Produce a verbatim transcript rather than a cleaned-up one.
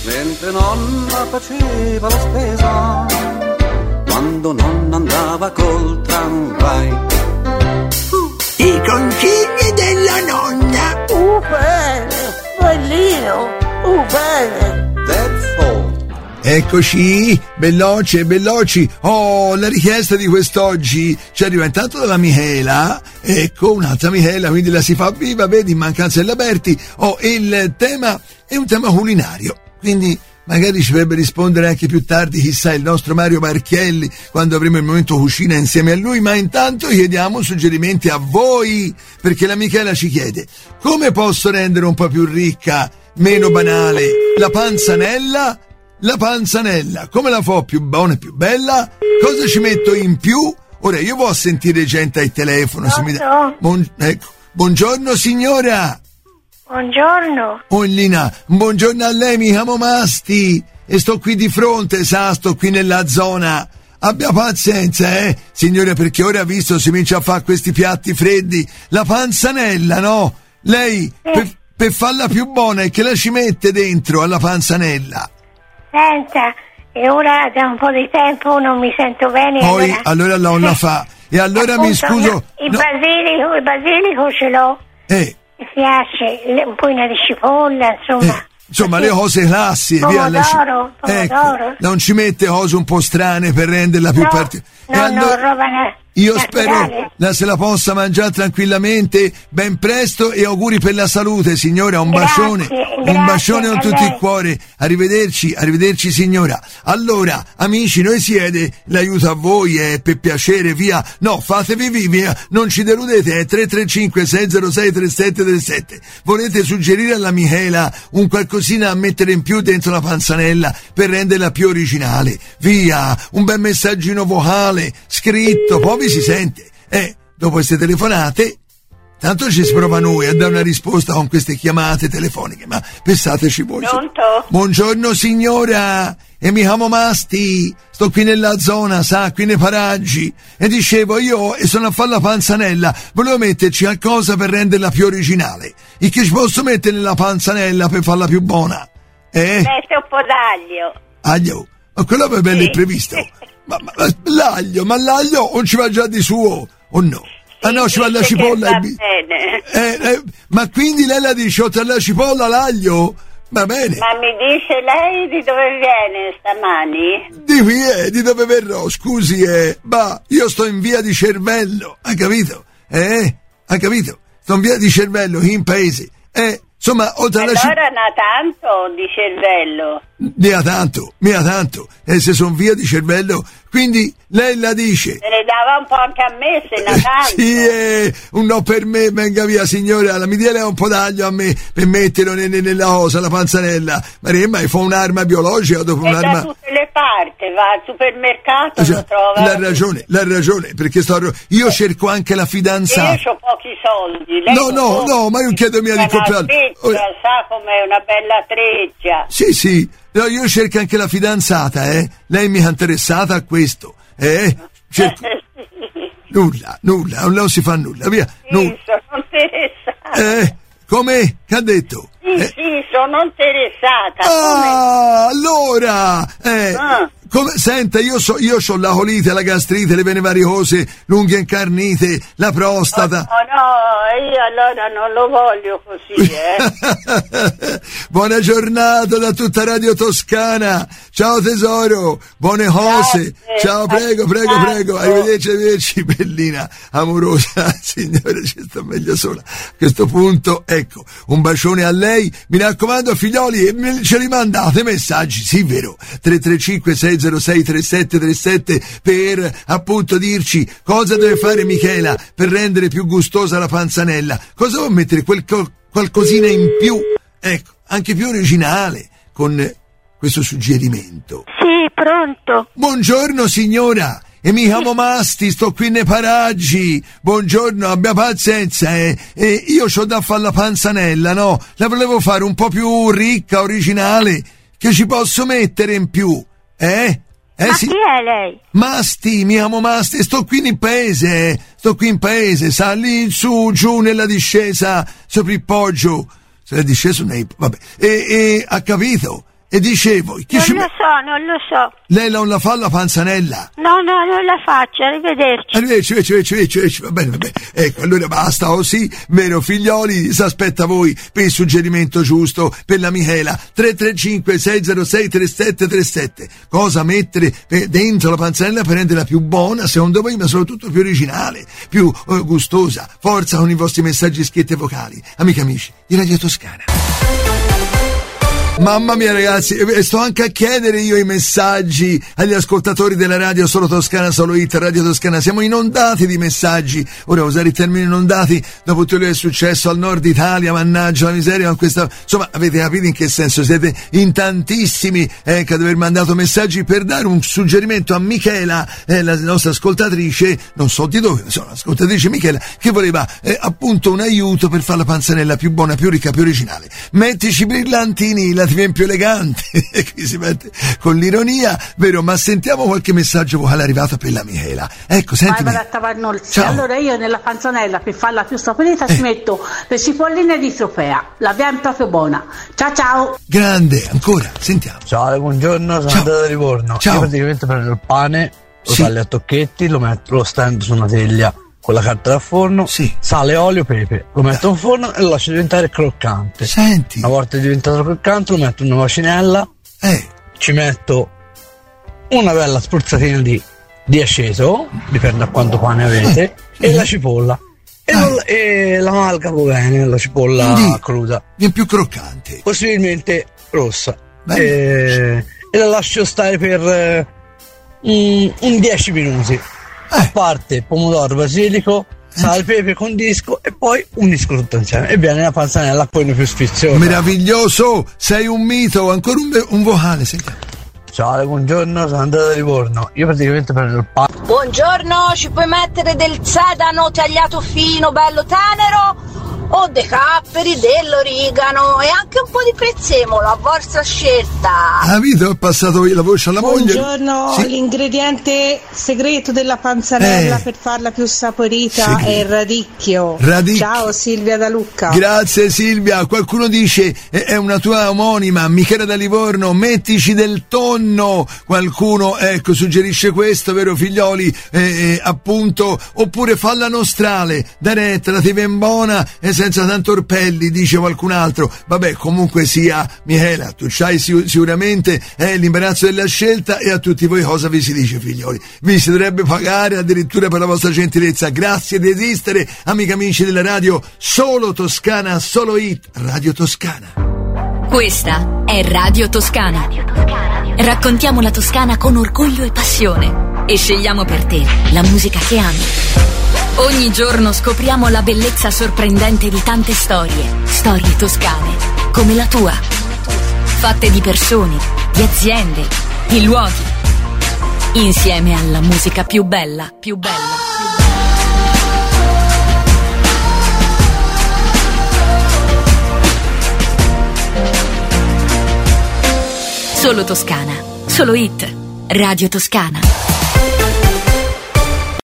Mentre nonna faceva la spesa, quando nonna andava col tramvai. Uh. I consigli della nonna. Uh, bene, bellino, uh, bene. That's all. Eccoci, veloce, veloci. Oh, la richiesta di quest'oggi ci arriva intanto dalla Michela. Ecco, un'altra Michela, quindi la si fa viva, vedi, in mancanza dell'Aberti. Oh, il tema è un tema culinario, quindi magari ci potrebbe rispondere anche più tardi, chissà, il nostro Mario Marchielli, quando avremo il momento cucina insieme a lui. Ma intanto chiediamo suggerimenti a voi, perché la Michela ci chiede: come posso rendere un po' più ricca, meno banale, la panzanella? La panzanella, come la fa più buona e più bella? Cosa ci metto in più? Ora io vado a sentire gente al telefono. Se mi da... Buon... Ecco. Buongiorno signora. Buongiorno. Oh Lina, buongiorno a lei, mi chiamo Masti e sto qui di fronte, sa, sto qui nella zona. Abbia pazienza, eh, signore, perché ora ha visto si comincia a fare questi piatti freddi. La panzanella, no? Lei, sì. per, per farla più buona, e che la ci mette dentro alla panzanella? Senta, e ora da un po' di tempo non mi sento bene. Poi, allora, allora non la fa. E allora appunto, mi scuso... Il no. basilico, il basilico ce l'ho. Eh. Mi piace, un po' di cipolla, insomma. Eh. Insomma, le cose classiche, pomodoro, via. Pomodoro, pomodoro. Ecco, non ci mette cose un po' strane per renderla più no, particolare. No, allora, no, roba na- io naturale. spero la se la possa mangiare tranquillamente ben presto, e auguri per la salute, signora. Un grazie, bacione, grazie un bacione con tutto lei. il cuore. Arrivederci, arrivederci signora. Allora, amici, noi siete l'aiuto a voi, è eh, per piacere, via. No, fatevi via, non ci deludete, è tre tre cinque sei zero sei tre sette tre sette. Volete suggerire alla Michela un qualcosina a mettere in più dentro la panzanella per renderla più originale? Via, un bel messaggino vocale, scritto, poi vi si sente. E dopo queste telefonate, tanto ci si prova noi a dare una risposta con queste chiamate telefoniche, ma pensateci voi. Pronto? Buongiorno signora, e mi chiamo Masti, sto qui nella zona, sa, qui nei paraggi, e dicevo io e sono a fare la panzanella, volevo metterci qualcosa per renderla più originale. E che ci posso mettere nella panzanella per farla più buona? Eh? Mette un po' d'aglio. Aglio? Ma quello è bello sì. imprevisto. Ma, ma, ma l'aglio, ma l'aglio non ci va già di suo, o no? Ah no, ci va la cipolla. Va bi- bene. Eh, eh, ma quindi lei la dice oltre alla cipolla l'aglio? Va bene. Ma mi dice lei di dove viene stamani? Di qui è, di dove verrò, scusi, eh. Bah, io sto in via di Cervello, ha capito? Eh? Ha capito? Sto in via di Cervello, in paese. Eh, insomma, oltre alla cipolla... Allora na tanto di cervello. Mi ha tanto, mi ha tanto. E se son via di Cervello, quindi lei la dice. Se ne dava un po' anche a me, se na tanto. Sì, eh, un no per me, venga via signora, mi dia lei un po' d'aglio a me per metterlo nella, nella cosa, la panzanella. Ma fa un'arma biologica dopo E un'arma... da tutte le parti, va al supermercato, Cioè, lo trova. l'ha ragione, l'ha ragione, perché sto... io cerco anche la fidanzata. Io ho pochi soldi. Lei No, no, può- no, ma io chiedo mia di comprare. Treccia, sa com'è una bella treccia. Sì, sì, no, io cerco anche la fidanzata, eh. Lei mi è interessata a questo, eh. Cerco... Nulla, nulla, non si fa nulla, via. Sì, Nulla. sono interessata. Eh, come? Che ha detto? Sì, Eh. sì, sono interessata. Ah, allora, eh, Ah. come, senta, io so, io ho la colite, la gastrite, le vene varicose, l'unghia incarnite, la prostata. Oh no, io allora non lo voglio così, eh. Buona giornata da tutta Radio Toscana. Ciao tesoro, buone cose. Grazie. Ciao, prego, prego, Ciao. prego. Arrivederci, arrivederci, bellina, amorosa. Signore, ci sto meglio sola. A questo punto, ecco, un bacione a lei. Mi raccomando, figlioli, me- ce li mandate messaggi, sì, vero? tre tre cinque sei zero sei tre sette tre sette per appunto dirci cosa deve fare Michela per rendere più gustosa la panzanella. Cosa vuol mettere quel co- qualcosina in più? Ecco, anche più originale con questo suggerimento. Sì, pronto. Buongiorno signora, e mi chiamo Masti, sto qui nei paraggi. Buongiorno, abbia pazienza, eh. E io c'ho da fare la panzanella, no? La volevo fare un po' più ricca, originale. Che ci posso mettere in più? Eh? Eh Ma sì. chi è lei? Masti, mi chiamo Masti, sto qui in paese, eh. Sto qui in paese, sa, lì in su, giù, nella discesa, sopra il poggio. Se è disceso nei... vabbè. E, e, ha capito? E dicevo, chi Non ci... lo so, non lo so. Lei non la fa la panzanella? No, no, non la faccio, arrivederci. Arrivederci, arrivederci, arrivederci, arrivederci. Va bene, va bene. Ecco, allora basta così, vero figlioli? Si aspetta voi per il suggerimento giusto per la Michela. tre tre cinque sei zero sei tre sette tre sette. Cosa mettere dentro la panzanella per renderla più buona, secondo voi, ma soprattutto più originale, più uh, gustosa? Forza con i vostri messaggi scritti e vocali. Amici amici di Radio Toscana. Mamma mia ragazzi, sto anche a chiedere io i messaggi agli ascoltatori della radio Solo Toscana, Solo Hit, Radio Toscana. Siamo inondati di messaggi. Ora usare il termine inondati dopo tutto quello che è successo al nord Italia, mannaggia la miseria con questa... Insomma, avete capito in che senso? Siete in tantissimi ecco, ad aver mandato messaggi per dare un suggerimento a Michela, eh, la nostra ascoltatrice, non so di dove, insomma, l'ascoltatrice Michela, che voleva eh, appunto un aiuto per fare la panzanella più buona, più ricca, più originale. Mettici brillantini, la ti viene più elegante. E qui si mette con l'ironia, vero? Ma sentiamo qualche messaggio vocale arrivato per la Michela. Ecco, sentimi. Ciao. Allora io nella panzanella, per farla più saporita, eh. ci metto le cipolline di trofea, la viene proprio buona. Ciao ciao. Grande, ancora, sentiamo. Ciao, buongiorno, sono andato da Livorno. Ciao. Io praticamente prendo il pane, lo sì. taglio a tocchetti, lo metto, lo stendo su una teglia con la carta da forno, sì. sale, olio, pepe, lo metto in forno e lo lascio diventare croccante. Senti. Una volta diventato croccante lo metto in una macinella, eh. ci metto una bella spruzzatina di, di aceto, dipende da quanto pane avete, eh. e eh. la cipolla. E, ah. lo, e la amalgamo bene, la cipolla Quindi, cruda. Viene più croccante. Possibilmente rossa. E, e la lascio stare per um, un dieci minuti. Eh. A parte pomodoro, basilico, sale, pepe, condisco e poi unisco tutto insieme e viene la panzanella poi più sfiziosa. Meraviglioso, sei un mito. Ancora un, un vocale, sentiamo. Ciao, buongiorno, sono andato da Livorno. Io praticamente prendo il pane. Buongiorno, ci puoi mettere del sedano tagliato fino, bello tenero? O dei capperi, dell'origano e anche un po' di prezzemolo, a vostra scelta. Ah, Vito, ho passato la voce alla moglie. Buongiorno, sì. L'ingrediente segreto della panzanella eh. per farla più saporita sì. è il radicchio. Radic- Ciao Silvia da Lucca. Grazie Silvia. Qualcuno dice è una tua omonima, Michela da Livorno, mettici del tonno. Qualcuno ecco suggerisce questo, vero figlioli? Eh, eh, appunto, oppure falla nostrale, da retta, la ti ven buona e senza tanto orpelli, dice qualcun altro. Vabbè, comunque sia, Michela, tu c'hai sic- sicuramente eh, l'imbarazzo della scelta, e a tutti voi cosa vi si dice, figlioli? Vi si dovrebbe pagare addirittura per la vostra gentilezza. Grazie di esistere, amici amici della radio Solo Toscana, Solo Hit, Radio Toscana. Questa è Radio Toscana. Raccontiamo la Toscana con orgoglio e passione e scegliamo per te la musica che ami. Ogni giorno scopriamo la bellezza sorprendente di tante storie, storie toscane, come la tua, fatte di persone, di aziende, di luoghi, insieme alla musica più bella, più bella, più bella. Solo Toscana, Solo Hit, Radio Toscana.